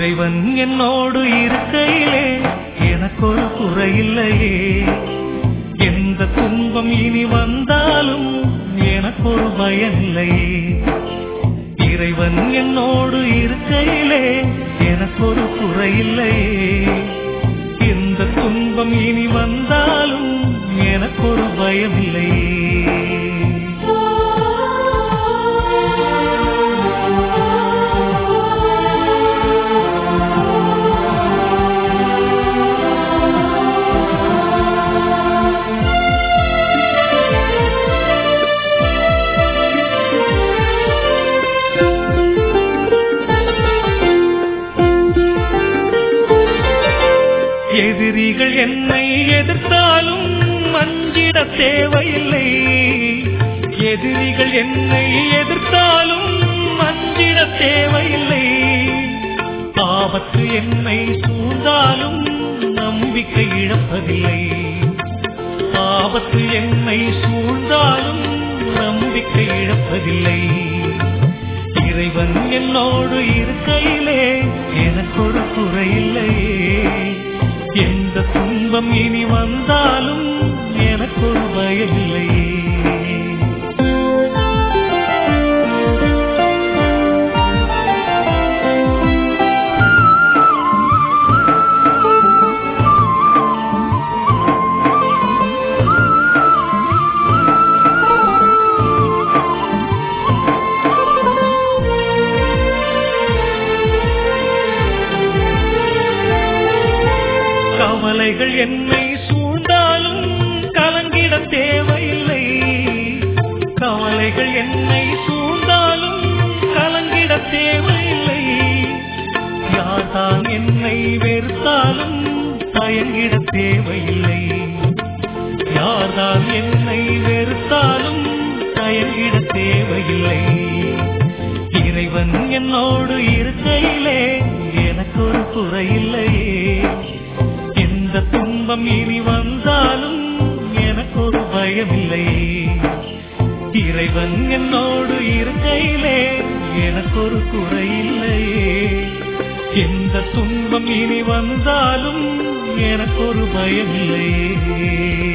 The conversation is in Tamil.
இறைவன் என்னோடு இருக்கையிலே எனக்கொரு குறையில்லையே. எந்த துன்பம் இனி வந்தாலும் எனக்கொரு பயமில்லையே. இறைவன் என்னோடு இருக்கையிலே எனக்கொரு குறையில்லையே. எந்த துன்பம் இனி வந்தாலும் எனக்கொரு பயமில்லையே. எதிரிகள் என்னை எதிர்த்தாலும் அஞ்சிட தேவையில்லை. எதிரிகள் என்னை எதிர்த்தாலும் அஞ்சிட தேவையில்லை. ஆபத்து என்னை சூழ்ந்தாலும் நம்பிக்கை இழப்பதில்லை. ஆபத்து என்னை சூழ்ந்தாலும் நம்பிக்கை இழப்பதில்லை. இறைவன் என்னோடு இருக்கையிலே எனக்கொரு குறையில்லையே. எந்த துன்பம் இனி வந்தாலும் எனக்கொரு பயமில்லையே. கவலைகள் என்னை சூழ்ந்தாலும் கலங்கிட தேவையில்லை. கவலைகள் என்னை சூழ்ந்தாலும் கலங்கிட தேவையில்லை. யார்தான் என்னை வெறுத்தாலும் தயங்கிட தேவையில்லை. யார்தான் என்னை வெறுத்தாலும் தயங்கிட தேவையில்லை. இறைவன் என்னோடு இருக்கையிலே எனக்கொரு குறையில்லையே. எந்த துன்பம் இனி வந்தாலும் எனக்கொரு பயமில்லையே. இறைவன் என்னோடு இருக்கையிலே எனக்கொரு குறையில்லையே. எந்த துன்பம் இனி வந்தாலும் எனக்கொரு பயமில்லையே.